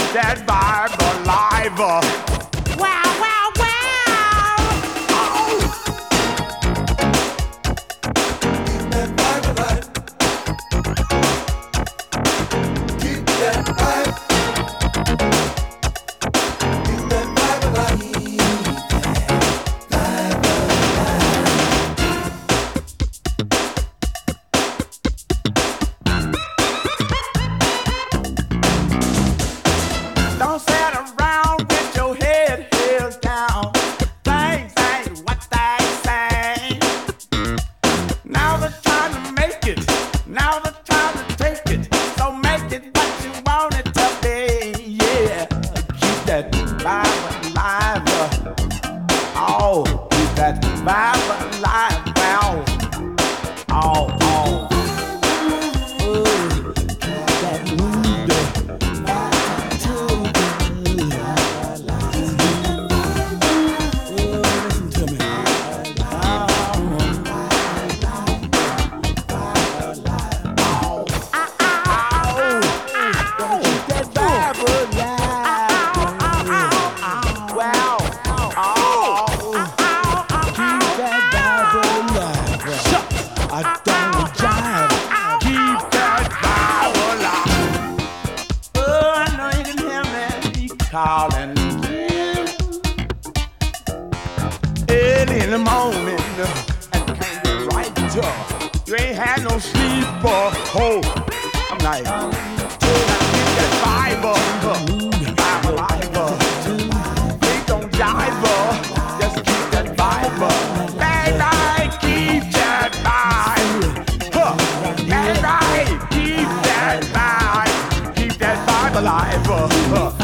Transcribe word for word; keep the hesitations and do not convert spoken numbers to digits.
that vibe alive. Wow, wow, wow. Oh. Keep that vibe alive. Keep that vibe. Keep that vibe alive. Don't sit around with your head held down. Things ain't what they say. Now the time to make it. Now the time to take it. So make it what you want it to be. Yeah. Keep that vibe alive. Oh, keep that vibe alive. Wow. Oh, oh. Ooh, keep that mood. Calling early in the morning and can't get right to you ain't had no sleep or hope. I'm like, keep that fiber, fiber, fiber. Please don't jive, just keep that fiber. Baby, keep that vibe. Huh. Baby, keep that vibe. Keep that vibe alive. Huh.